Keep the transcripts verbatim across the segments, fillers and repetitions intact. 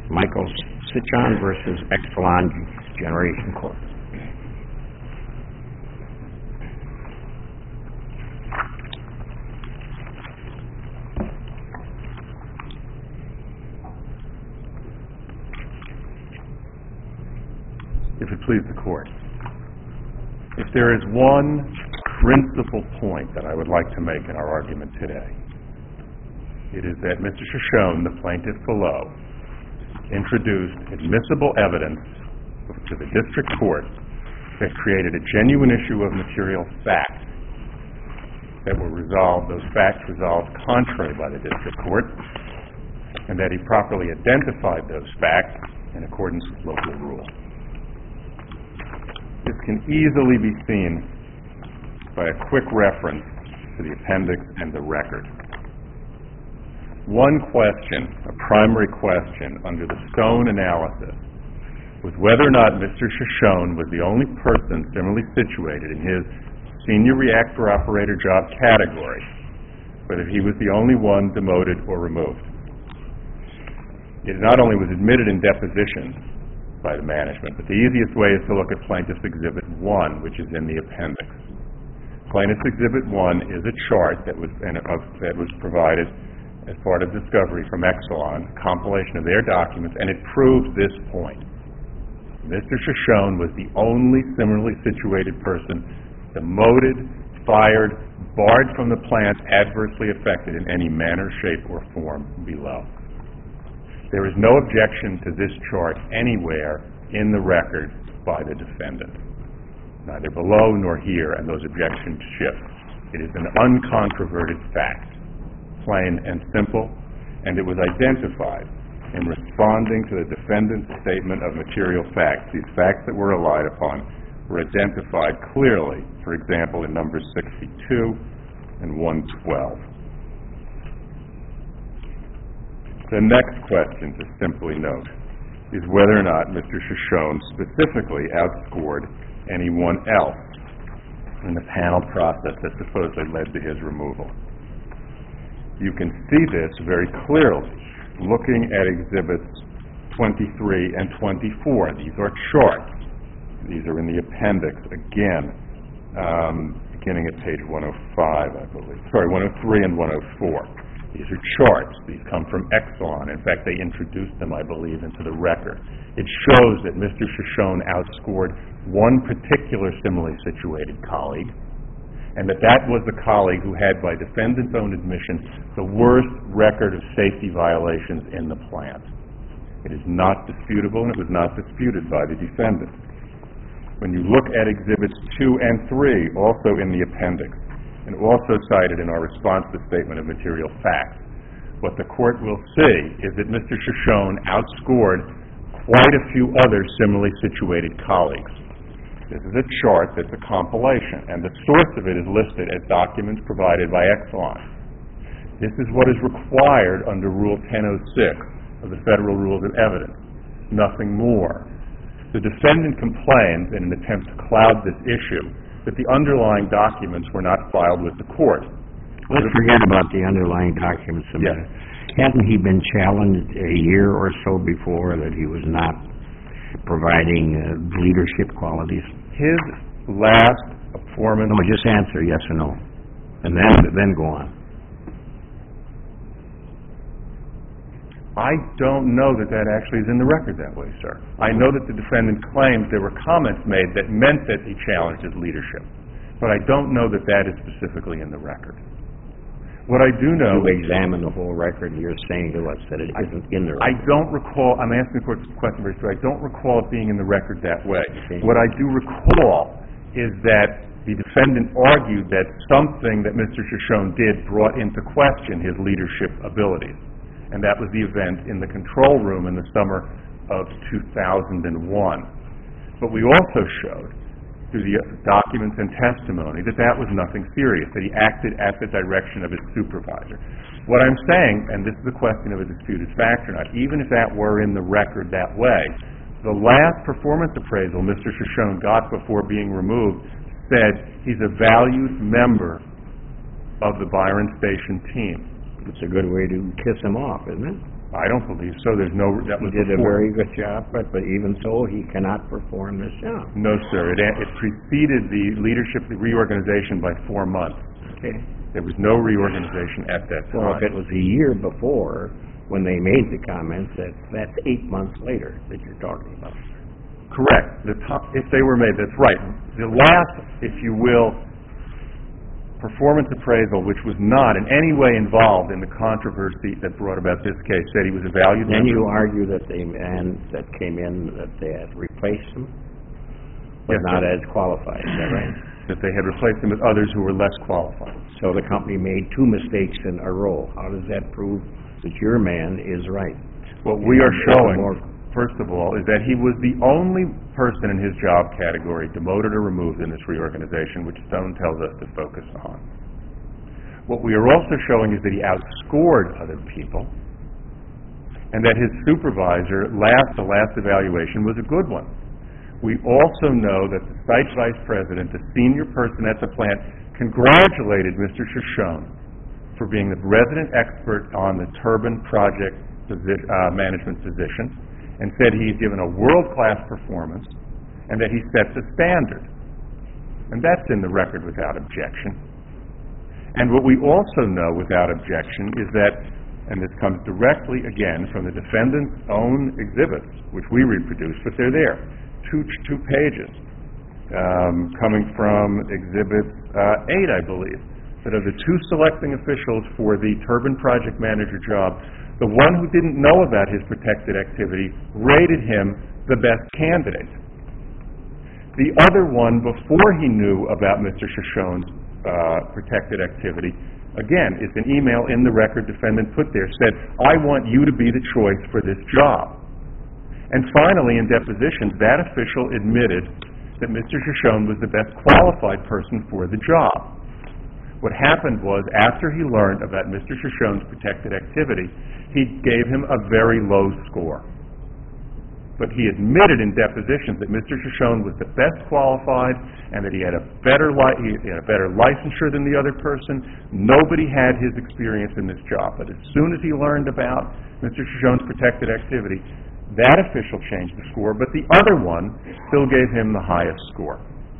Michael Citron versus Exelon Generation Corp. If it please the Court, if there is one principal point that I would like to make in our argument today, it is that Mister Shoshone, the plaintiff below, introduced admissible evidence to the district court that created a genuine issue of material fact that were resolved, those facts resolved contrary by the district court, and that he properly identified those facts in accordance with local rule. This can easily be seen by a quick reference to the appendix and the record. One question, a primary question under the Stone analysis, was whether or not Mister Shoshone was the only person similarly situated in his senior reactor operator job category, whether he was the only one demoted or removed. It not only was admitted in deposition by the management, but the easiest way is to look at Plaintiff's Exhibit one, which is in the appendix. Plaintiff's Exhibit one is a chart that was, and, uh, that was provided as part of discovery from Exelon, a compilation of their documents, and it proved this point. Mister Shoshone was the only similarly situated person demoted, fired, barred from the plant, adversely affected in any manner, shape, or form below. There is no objection to this chart anywhere in the record by the defendant, neither below nor here, and those objections shift. It is an uncontroverted fact, plain and simple, and it was identified in responding to the defendant's statement of material facts. These facts that were relied upon were identified clearly, for example, in numbers sixty-two and one twelve. The next question to simply note is whether or not Mister Shoshone specifically outscored anyone else in the panel process that supposedly led to his removal. You can see this very clearly looking at Exhibits twenty-three and twenty-four. These are charts. These are in the appendix, again, um, beginning at page one oh five, I believe. Sorry, one oh three and one oh four. These are charts. These come from Exelon. In fact, they introduced them, I believe, into the record. It shows that Mister Shoshone outscored one particular similarly situated colleague, and that that was the colleague who had, by defendant's own admission, the worst record of safety violations in the plant. It is not disputable, and it was not disputed by the defendant. When you look at Exhibits two and three, also in the appendix, and also cited in our response to the statement of material facts, what the court will see is that Mister Shoshone outscored quite a few other similarly situated colleagues. This is a chart that's a compilation, and the source of it is listed as documents provided by Exelon. This is what is required under Rule ten oh six of the Federal Rules of Evidence, nothing more. The defendant complains in an attempt to cloud this issue that the underlying documents were not filed with the court. Let's forget about the underlying documents a minute. Yes. Hadn't he been challenged a year or so before that he was not providing uh, leadership qualities? His last performance... No, just answer yes or no, and then, then go on. I don't know that that actually is in the record that way, sir. I know that the defendant claims there were comments made that meant that he challenged his leadership, but I don't know that that is specifically in the record. What I do know... You examine the whole record, and you're saying to us that it isn't in the record. I don't recall... I'm asking the question very straight. I don't recall it being in the record that way. Okay. What I do recall is that the defendant argued that something that Mister Shoshone did brought into question his leadership abilities. And that was the event in the control room in the summer of two thousand one. But we also showed, through the documents and testimony, that that was nothing serious, that he acted at the direction of his supervisor. What I'm saying, and this is a question of a disputed fact or not, even if that were in the record that way, the last performance appraisal Mister Shoshone got before being removed said he's a valued member of the Byron Station team. It's a good way to kiss him off, isn't it? I don't believe so. There's no, that He was did a before. very good job, but, but even so, he cannot perform this job. No, sir. It, it preceded the leadership reorganization by four months. Okay. There was no reorganization at that time. Well, if it was a year before, when they made the comments, that, that's eight months later that you're talking about. Correct. The top, if they were made, that's right. The last, if you will, performance appraisal, which was not in any way involved in the controversy that brought about this case, said he was a valued Then member. you argue that the man that came in, that they had replaced him, but Yes, not sir. as qualified, is that right? That they had replaced him with others who were less qualified. So the company made two mistakes in a row. How does that prove that your man is right? What we are And showing, more- first of all, is that he was the only person in his job category demoted or removed in this reorganization, which Stone tells us to focus on. What we are also showing is that he outscored other people, and that his supervisor, last, the last evaluation, was a good one. We also know that the site vice president, the senior person at the plant, congratulated Mister Shoshone for being the resident expert on the turbine project posi- uh, management position, and said he's given a world-class performance and that he set the standard. And that's in the record without objection. And what we also know without objection is that, and this comes directly, again, from the defendant's own exhibits, which we reproduced, but they're there, two, two pages, um, coming from Exhibit uh, eight, I believe, that are the two selecting officials for the turbine project manager job. The one who didn't know about his protected activity rated him the best candidate. The other one, before he knew about Mister Shoshone's uh, protected activity, again, it's an email in the record defendant put there, said, I want you to be the choice for this job. And finally, in depositions, that official admitted that Mister Shoshone was the best qualified person for the job. What happened was, after he learned about Mister Shoshone's protected activity, he gave him a very low score. But he admitted in depositions that Mister Shoshone was the best qualified and that he had a better li- he had a better licensure than the other person. Nobody had his experience in this job. But as soon as he learned about Mister Shoshone's protected activity, that official changed the score, but the other one still gave him the highest score.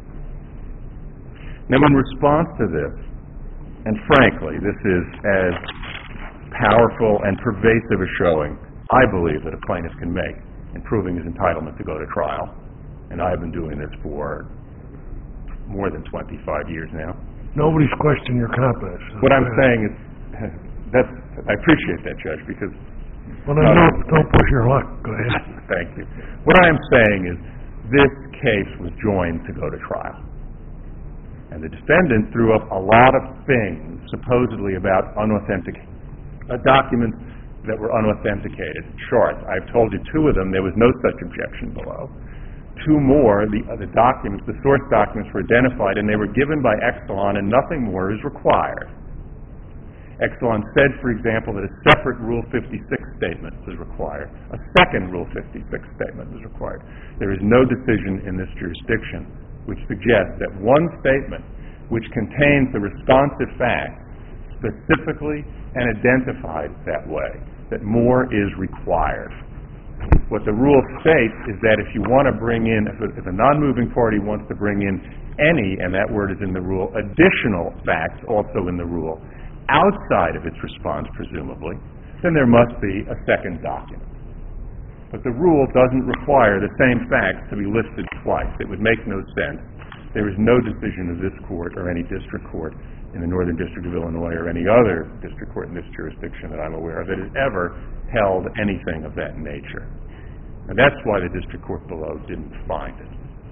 Now, in response to this, and frankly, this is as powerful and pervasive a showing, I believe, that a plaintiff can make in proving his entitlement to go to trial. And I've been doing this for more than twenty-five years now. Nobody's questioning your competence. What I'm saying is, that's, I appreciate that, Judge, because... Well, then don't, don't push your luck. Go ahead. Thank you. What I am saying is, this case was joined to go to trial. And the defendant threw up a lot of things, supposedly about unauthentic uh, documents that were unauthenticated, charts. I've told you two of them, there was no such objection below. Two more, the, uh, the documents, the source documents were identified, and they were given by Exelon, and nothing more is required. Exelon said, for example, that a separate Rule fifty-six statement was required. A second Rule fifty-six statement was required. There is no decision in this jurisdiction which suggests that one statement which contains the responsive facts specifically and identified that way, that more is required. What the rule states is that if you want to bring in, if a, if a non-moving party wants to bring in any, and that word is in the rule, additional facts also in the rule, outside of its response, presumably, then there must be a second document. But the rule doesn't require the same facts to be listed twice. It would make no sense. There is no decision of this court or any district court in the Northern District of Illinois or any other district court in this jurisdiction that I'm aware of that has ever held anything of that nature. And that's why the district court below didn't find it.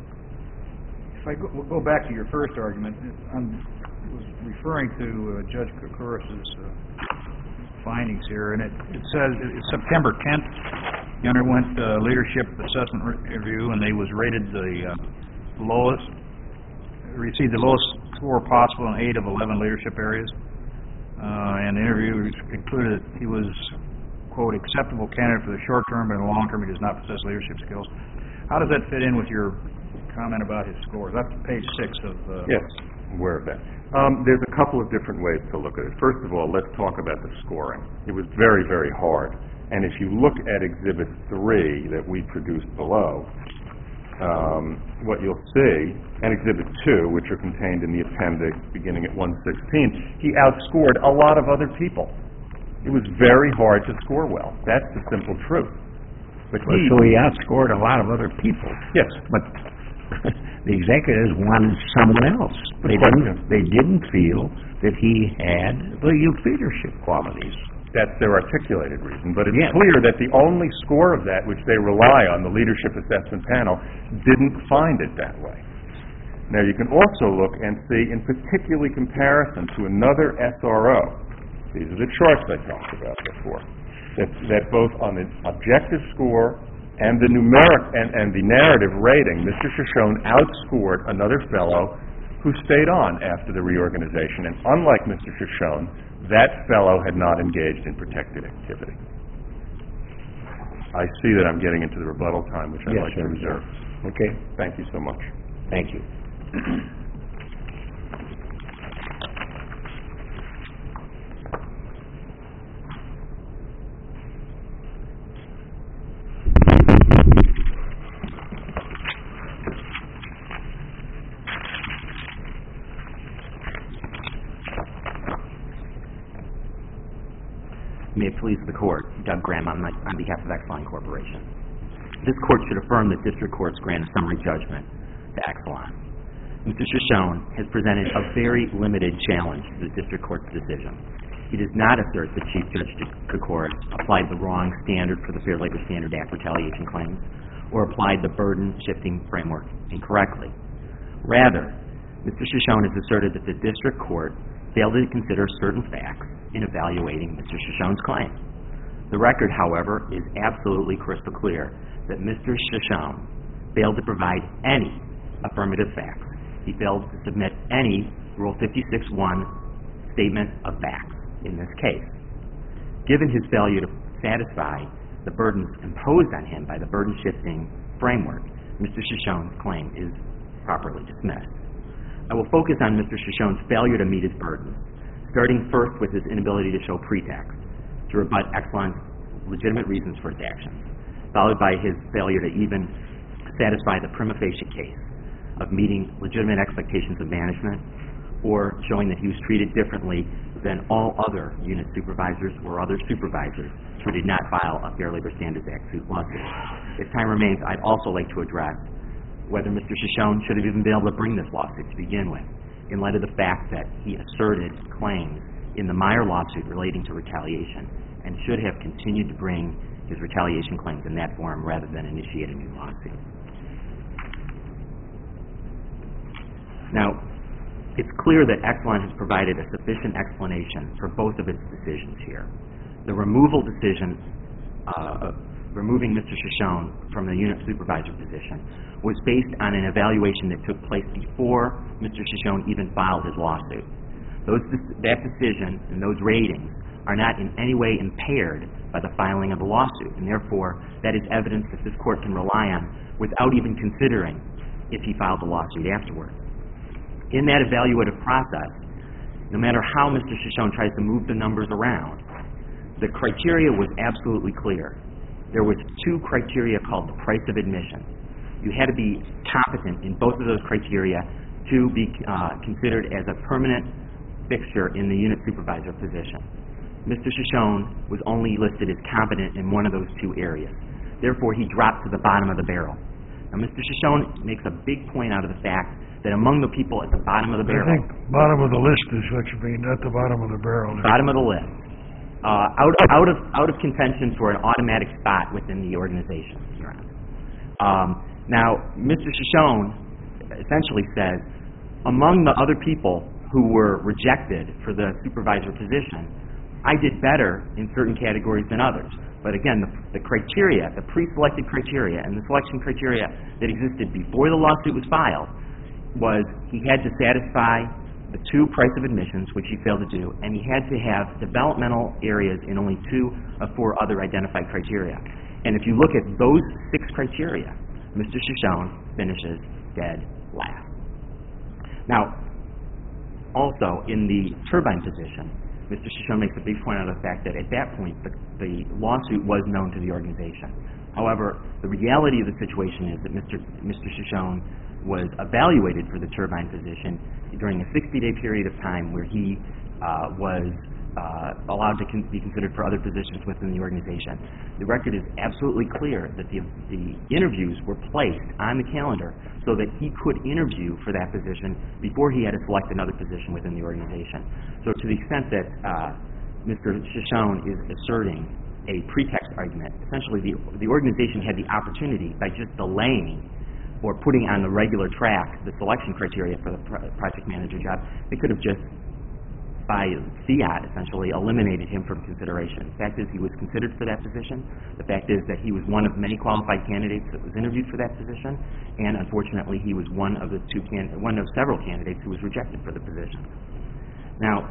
If I go, we'll go back to your first argument, I was referring to uh, Judge Koukouris's uh, findings here, and it, it says it's September tenth, he underwent uh, leadership assessment re- review, and he was rated the uh, lowest, received the lowest score possible in eight of eleven leadership areas. Uh, and the interview concluded that he was, quote, acceptable candidate for the short term, but in the long term he does not possess leadership skills. How does that fit in with your comment about his scores? That's page six of... Uh, yes, I'm aware of that. Um, there's a couple of different ways to look at it. First of all, let's talk about the scoring. It was very, very hard. And if you look at Exhibit three that we produced below, um, what you'll see, and Exhibit two, which are contained in the appendix beginning at one sixteen, he outscored a lot of other people. It was very hard to score well. That's the simple truth. But Well, he, so he outscored a lot of other people. yes, But the executives wanted someone else. They question. didn't, they didn't feel that he had the leadership qualities. that's their articulated reason. But it's Yes. clear that the only score of that which they rely on, the Leadership Assessment Panel, didn't find it that way. Now, you can also look and see, in particularly comparison to another S R O, these are the charts I talked about before, that, that both on the objective score and the numeric and, and the narrative rating, Mister Shoshone outscored another fellow who stayed on after the reorganization. And unlike Mister Shoshone, that fellow had not engaged in protected activity. I see that I'm getting into the rebuttal time, which I'd Yes, like to sir. reserve. Okay, Thank you so much. thank you. May it please the Court, Doug Graham on, my, on behalf of Exelon Corporation. This Court should affirm the District Court's grant of summary judgment to Exelon. Mister Shoshone has presented a very limited challenge to the District Court's decision. He does not assert that Chief Judge Koukouris applied the wrong standard for the Fair Labor Standard Act retaliation claims or applied the burden-shifting framework incorrectly. Rather, Mister Shoshone has asserted that the District Court failed to consider certain facts in evaluating Mister Shoshone's claim. The record, however, is absolutely crystal clear that Mister Shoshone failed to provide any affirmative facts. He failed to submit any Rule fifty-six one statement of facts in this case. Given his failure to satisfy the burdens imposed on him by the burden-shifting framework, Mister Shoshone's claim is properly dismissed. I will focus on Mister Shoshone's failure to meet his burdens, starting first with his inability to show pretext to rebut Exelon's legitimate reasons for its actions, followed by his failure to even satisfy the prima facie case of meeting legitimate expectations of management or showing that he was treated differently than all other unit supervisors or other supervisors who did not file a Fair Labor Standards Act suit lawsuit. If time remains, I'd also like to address whether Mister Shoshone should have even been able to bring this lawsuit to begin with, in light of the fact that he asserted claims in the Meyer lawsuit relating to retaliation and should have continued to bring his retaliation claims in that form rather than initiate a new lawsuit. Now, it's clear that Exelon has provided a sufficient explanation for both of its decisions here. The removal decision, uh, removing Mister Shoshone from the unit supervisor position, was based on an evaluation that took place before Mister Shoshone even filed his lawsuit. Those, that decision and those ratings are not in any way impaired by the filing of the lawsuit, and therefore that is evidence that this Court can rely on without even considering if he filed the lawsuit afterward. In that evaluative process, no matter how Mister Shoshone tries to move the numbers around, the criteria was absolutely clear. There was two criteria called the price of admission. You had to be competent in both of those criteria to be uh, considered as a permanent fixture in the unit supervisor position. Mister Shoshone was only listed as competent in one of those two areas. Therefore, he dropped to the bottom of the barrel. Now, Mister Shoshone makes a big point out of the fact that among the people at the bottom of the barrel... I think bottom of the list is what you mean, not the bottom of the barrel. Bottom of the list. Uh, out, out, of, out of contention for an automatic spot within the organization, Your Honor. Um, now, Mister Shoshone essentially says, among the other people who were rejected for the supervisor position, I did better in certain categories than others. But again, the, the criteria, the pre-selected criteria and the selection criteria that existed before the lawsuit was filed was he had to satisfy the two price of admissions, which he failed to do, and he had to have developmental areas in only two of four other identified criteria. And if you look at those six criteria, Mister Shoshone finishes dead last. Now, also in the turbine position, Mister Shoshone makes a big point out of the fact that at that point the, the lawsuit was known to the organization. However, the reality of the situation is that Mister Mister Shoshone was evaluated for the turbine position during a sixty-day period of time where he uh, was uh, allowed to con- be considered for other positions within the organization. The record is absolutely clear that the, the interviews were placed on the calendar so that he could interview for that position before he had to select another position within the organization. So to the extent that uh, Mister Shoshone is asserting a pretext argument, essentially the, the organization had the opportunity by just delaying or putting on the regular track the selection criteria for the pro- project manager job, they could have just, by fiat, essentially, eliminated him from consideration. The fact is he was considered for that position. The fact is that he was one of many qualified candidates that was interviewed for that position, and unfortunately he was one of the two can- one of several candidates who was rejected for the position. Now,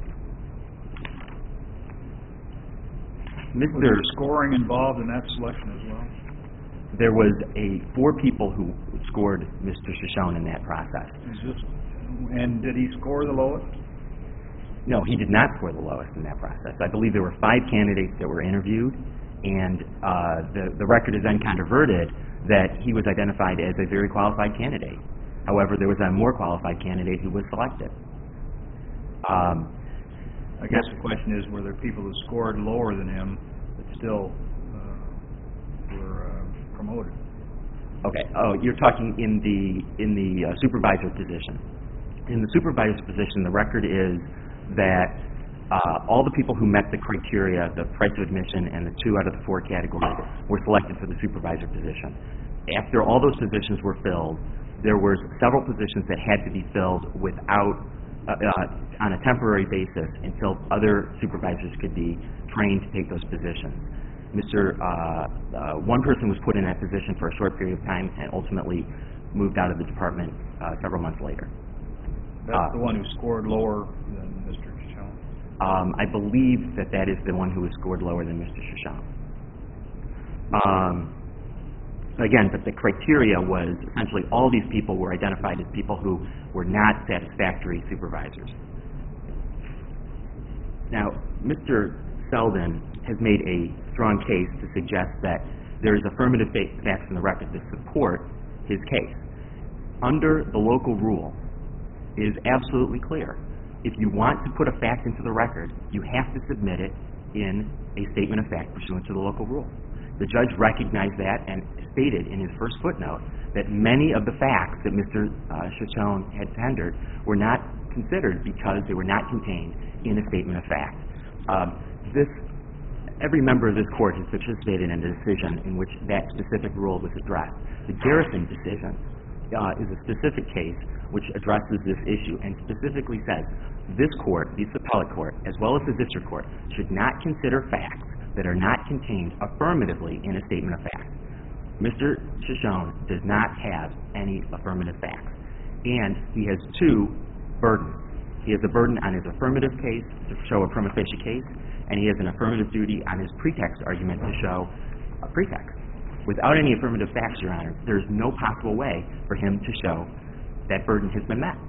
Mister Was there scoring involved in that selection as well? There was a four people who scored Mister Shoshone in that process. Is this, and did he score the lowest? No, he did not score the lowest in that process. I believe there were five candidates that were interviewed, and uh, the, the record is then controverted that he was identified as a very qualified candidate. However, there was a more qualified candidate who was selected. Um, I guess the question is, were there people who scored lower than him that still uh, were uh, promoted? Okay. Oh, you're talking in the in the uh, supervisor position. In the supervisor position, the record is that uh, all the people who met the criteria, the price of admission, and the two out of the four categories were selected for the supervisor position. After all those positions were filled, there were several positions that had to be filled without, uh, uh, on a temporary basis until other supervisors could be trained to take those positions. Mister Uh, uh, one person was put in that position for a short period of time and ultimately moved out of the department uh, several months later. That's Uh, the one who scored lower than Mister Shoshone. Um, I believe that that is the one who was scored lower than Mister Shoshone. Um, again, but the criteria was essentially all these people were identified as people who were not satisfactory supervisors. Now, Mister Selden has made a strong case to suggest that there is affirmative facts in the record to support his case. Under the local rule, it is absolutely clear. If you want to put a fact into the record, you have to submit it in a statement of fact pursuant to the local rule. The judge recognized that and stated in his first footnote that many of the facts that Mister Uh, Shoshone had tendered were not considered because they were not contained in a statement of fact. Um, this, every member of this court has participated in a decision in which that specific rule was addressed. The Garrison decision uh, is a specific case which addresses this issue and specifically says this court, this appellate court, as well as the district court, should not consider facts that are not contained affirmatively in a statement of fact. Mister Shoshone does not have any affirmative facts, and he has two burdens. He has a burden on his affirmative case to show a prima facie case, and he has an affirmative duty on his pretext argument to show a pretext. Without any affirmative facts, Your Honor, there is no possible way for him to show that burden has been met.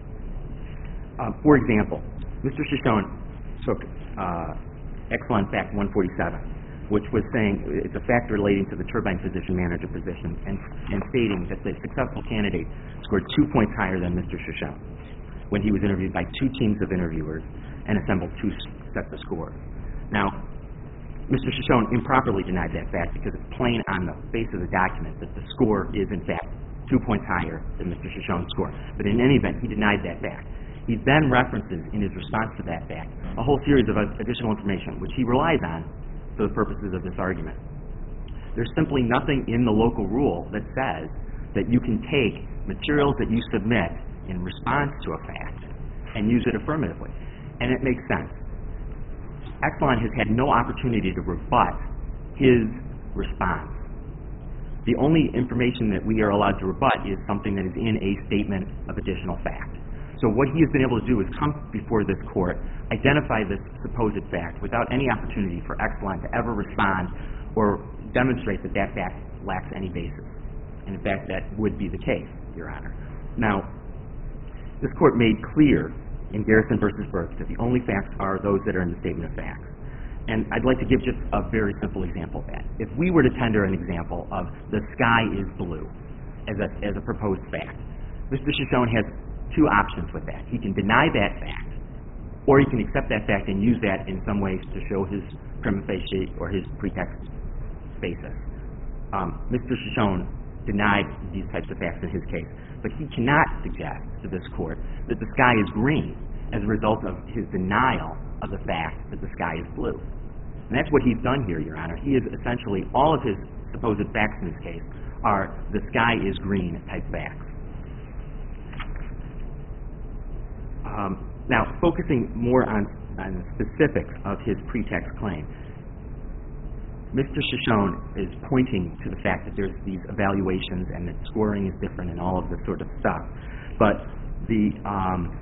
Uh, for example, Mister Shoshone took uh, Exelon Fact one forty-seven, which was saying it's a fact relating to the turbine position manager position, and, and stating that the successful candidate scored two points higher than Mister Shoshone when he was interviewed by two teams of interviewers and assembled two sets of scores. Now, Mister Shoshone improperly denied that fact because it's plain on the face of the document that the score is, in fact, two points higher than Mister Shoshone's score. But in any event, he denied that fact. He then references in his response to that fact a whole series of additional information, which he relies on for the purposes of this argument. There's simply nothing in the local rule that says that you can take materials that you submit in response to a fact and use it affirmatively. And it makes sense. Exelon has had no opportunity to rebut his response. The only information that we are allowed to rebut is something that is in a statement of additional fact. So what he has been able to do is come before this court, identify this supposed fact without any opportunity for Exelon to ever respond or demonstrate that that fact lacks any basis. And in fact, that would be the case, Your Honor. Now, this court made clear in Garrison versus Burke that the only facts are those that are in the statement of facts. And I'd like to give just a very simple example of that. If we were to tender an example of the sky is blue as a, as a proposed fact, Mister Shoshone has two options with that. He can deny that fact, or he can accept that fact and use that in some ways to show his prima facie or his pretext basis. Um, Mister Shoshone denied these types of facts in his case, but he cannot suggest to this court that the sky is green as a result of his denial of the fact that the sky is blue. And that's what he's done here, Your Honor. He is essentially, all of his supposed facts in this case are the sky is green type facts. Um, now, focusing more on, on the specifics of his pretext claim, Mister Shoshone is pointing to the fact that there's these evaluations and that scoring is different and all of this sort of stuff. But the, um,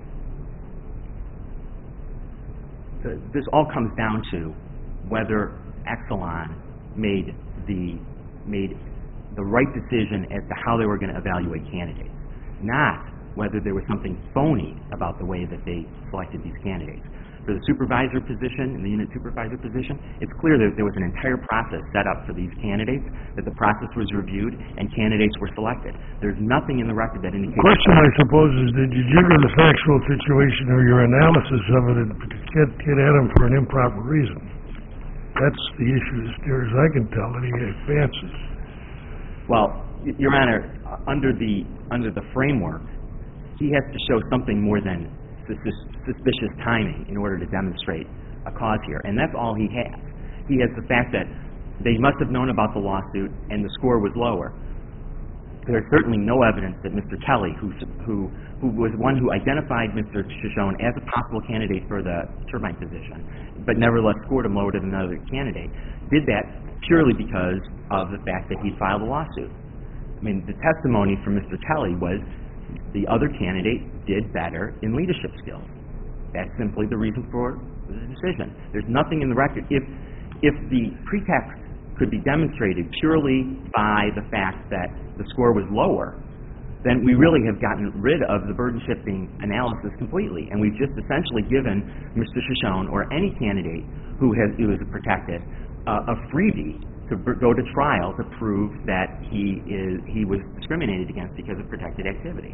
the this all comes down to whether Exelon made the made the right decision as to how they were going to evaluate candidates, not whether there was something phony about the way that they selected these candidates. For the supervisor position, and the unit supervisor position, it's clear that there was an entire process set up for these candidates, that the process was reviewed, and candidates were selected. There's nothing in the record that indicates... The question, I suppose, is did you jigger the factual situation or your analysis of it and get, get at him for an improper reason? That's the issue, as near as I can tell, that he advances. Well, Your Honor, under the under the framework, he has to show something more than suspicious timing in order to demonstrate a cause here, and that's all he has. He has the fact that they must have known about the lawsuit and the score was lower. There's certainly no evidence that Mister Kelly, who who who was one who identified Mister Shoshone as a possible candidate for the turbine position, but nevertheless scored him lower than another candidate, did that purely because of the fact that he filed a lawsuit. I mean, the testimony from Mister Kelly was the other candidate did better in leadership skills. That's simply the reason for the decision. There's nothing in the record. If if the pretext could be demonstrated purely by the fact that the score was lower, then we really have gotten rid of the burden-shifting analysis completely, and we've just essentially given Mister Shoshone or any candidate who has who is protected uh, a freebie to go to trial to prove that he is he was discriminated against because of protected activity.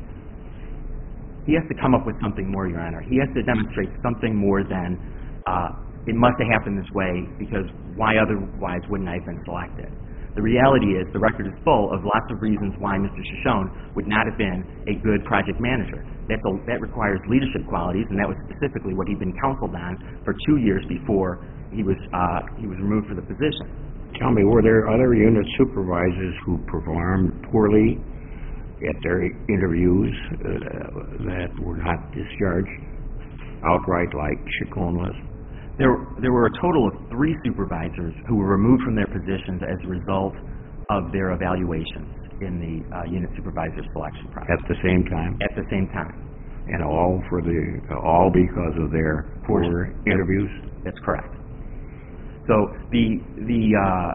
He has to come up with something more, Your Honor. He has to demonstrate something more than uh, it must have happened this way because why otherwise wouldn't I have been selected? The reality is the record is full of lots of reasons why Mister Shoshone would not have been a good project manager. That's a, that requires leadership qualities, and that was specifically what he'd been counseled on for two years before he was uh, he was removed for the position. Tell me, were there other unit supervisors who performed poorly at their interviews uh, that were not discharged outright like Chacon was? There, there were a total of three supervisors who were removed from their positions as a result of their evaluations in the uh, unit supervisor selection process. At the same time? At the same time. And all for the all because of their poor interviews? That's correct. So the the uh,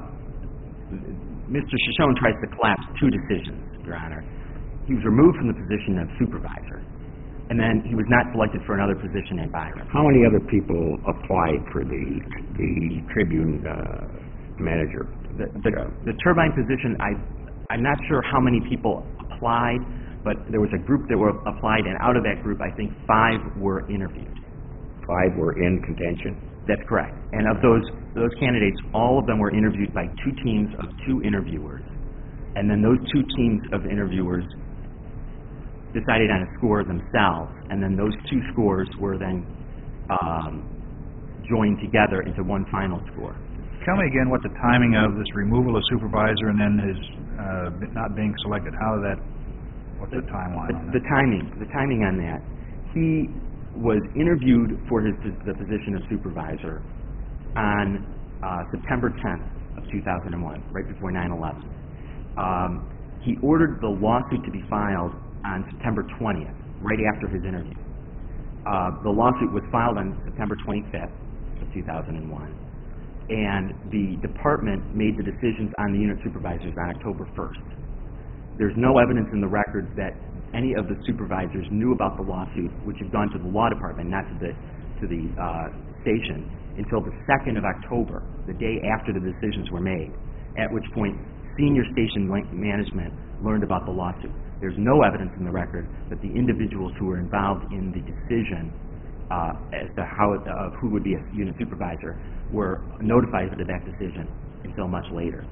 Mister Shoshone tries to collapse two decisions, Your Honor. He was removed from the position of supervisor, and then he was not selected for another position at Byron. How many other people applied for the the Tribune uh, manager? The, the, the turbine position, I I'm not sure how many people applied, but there was a group that were applied, and out of that group, I think five were interviewed. Five were in contention? That's correct. And of those those candidates, all of them were interviewed by two teams of two interviewers. And then those two teams of interviewers decided on a score themselves. And then those two scores were then um, joined together into one final score. Tell me again what the timing of this removal of supervisor and then his uh, not being selected. How did that? What's the timeline on that? The timing. The timing on that. He was interviewed for his the position of supervisor on uh, September tenth of two thousand one, right before nine eleven. Um, he ordered the lawsuit to be filed on September twentieth, right after his interview. Uh, the lawsuit was filed on September twenty-fifth of two thousand one, and the department made the decisions on the unit supervisors on October first. There's no evidence in the record that any of the supervisors knew about the lawsuit, which had gone to the law department, not to the to the uh, station, until the second of October, the day after the decisions were made, at which point senior station management learned about the lawsuit. There's no evidence in the record that the individuals who were involved in the decision uh, as to how of who would be a unit supervisor were notified of that decision until much later.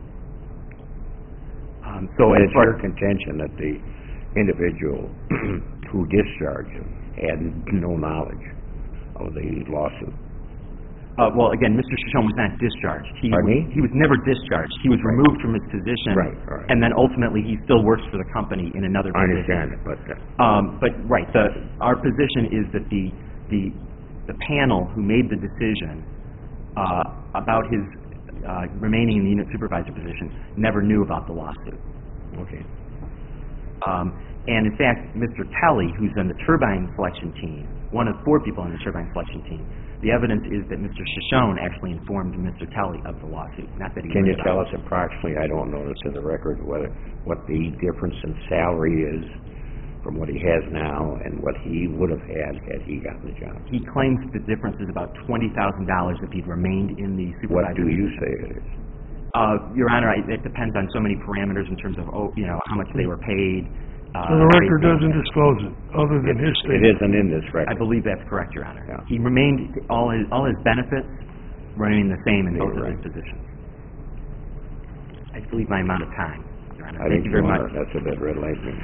Um, So as it's far- your contention that the individual who discharged him had no knowledge of the lawsuit? Uh, well, again, Mister Shoshone was not discharged. He Pardon was, me? he was never discharged. He was removed from his position, Right, all right. and then ultimately he still works for the company in another I position. understand it, but, uh, Um, but right, the, our position is that the the the panel who made the decision uh, about his uh, remaining in the unit supervisor position never knew about the lawsuit. okay. Um, and in fact, Mister Kelly, who's on the turbine selection team, one of four people on the turbine selection team, the evidence is that Mister Shoshone actually informed Mister Kelly of the lawsuit, not that he Can knew you about tell it. us approximately, I don't know this in the record, whether, what the difference in salary is from what he has now and what he would have had had he gotten the job? He claims the difference is about twenty thousand dollars if he'd remained in the supervisor What do you position. say it is? Uh, Your Honor, I, it depends on so many parameters in terms of, oh, you know, how much they were paid. Uh, So the record rate- doesn't disclose it, other than his It statement. isn't in this I record. believe that's correct, Your Honor. Yeah. He remained, all his, all his benefits remain the same in both of right. his positions. I believe my amount of time, Your Honor. I Thank think you very are. much. That's a bit red light me.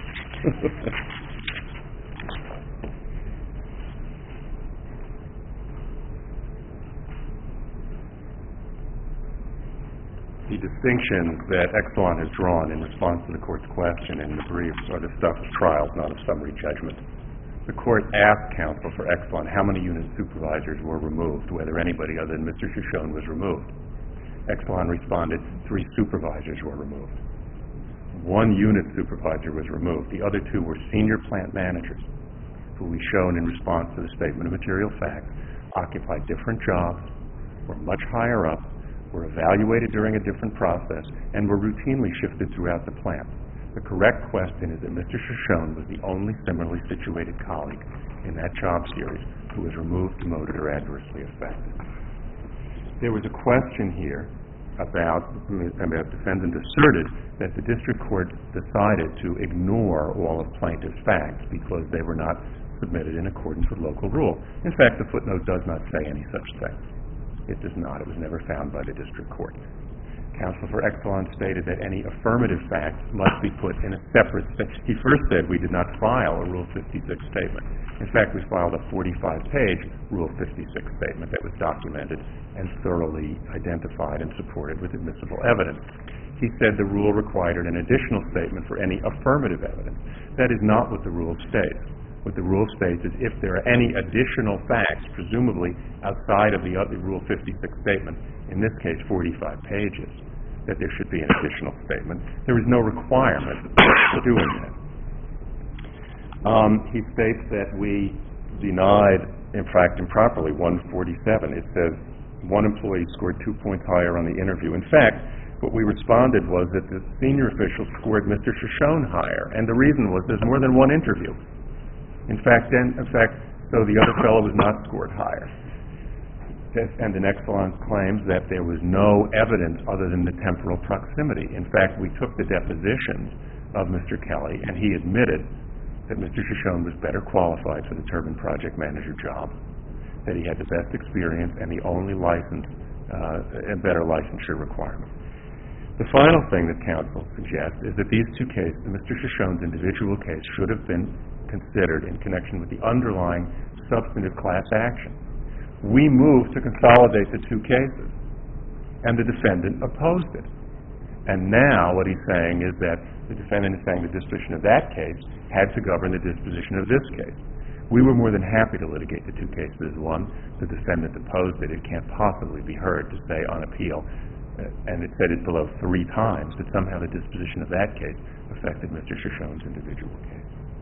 The distinctions that Exelon has drawn in response to the court's question in the briefs are the stuff of trials, not of summary judgment. The court asked counsel for Exelon how many unit supervisors were removed, whether anybody other than Mister Shoshone was removed. Exelon responded, three supervisors were removed. One unit supervisor was removed. The other two were senior plant managers, who we shown in response to the statement of material fact, occupied different jobs, were much higher up, were evaluated during a different process, and were routinely shifted throughout the plant. The correct question is that Mister Shoshone was the only similarly situated colleague in that job series who was removed, demoted, or adversely affected. There was a question here about, about defendant asserted that the district court decided to ignore all of plaintiff's facts because they were not submitted in accordance with local rule. In fact, the footnote does not say any such thing. It does not. It was never found by the district court. Counsel for Exelon stated that any affirmative facts must be put in a separate sta- He first said we did not file a Rule fifty-six statement. In fact, we filed a forty-five page Rule fifty-six statement that was documented and thoroughly identified and supported with admissible evidence. He said the rule required an additional statement for any affirmative evidence. That is not what the rule states. What the rule states is if there are any additional facts, presumably outside of the other Rule fifty-six statement, in this case forty-five pages, that there should be an additional statement. There is no requirement for doing that. Um, he states that we denied, in fact, improperly, one forty-seven. It says one employee scored two points higher on the interview. In fact, what we responded was that the senior official scored Mister Shoshone higher, and the reason was there's more than one interview. In fact, then, in fact, so the other fellow was not scored higher. And the Exelon claims that there was no evidence other than the temporal proximity. In fact, we took the depositions of Mister Kelly, and he admitted that Mister Shoshone was better qualified for the turbine project manager job, that he had the best experience and the only license, uh, and better licensure requirement. The final thing that counsel suggests is that these two cases, Mister Shoshone's individual case, should have been considered in connection with the underlying substantive class action. We moved to consolidate the two cases, and the defendant opposed it. And now what he's saying is that the defendant is saying the disposition of that case had to govern the disposition of this case. We were more than happy to litigate the two cases as one. The defendant opposed it. It can't possibly be heard to say on appeal, uh, and it said it below three times, that somehow the disposition of that case affected Mister Shoshone's individual case.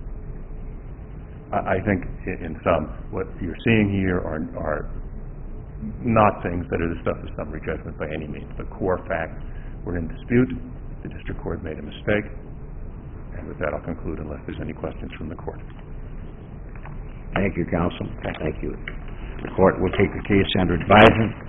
I think, in sum, what you're seeing here are, are not things that are the stuff of summary judgment by any means, but core facts were in dispute. The district court made a mistake. And with that, I'll conclude unless there's any questions from the court. Thank you, counsel. Thank you. The court will take the case under advisement.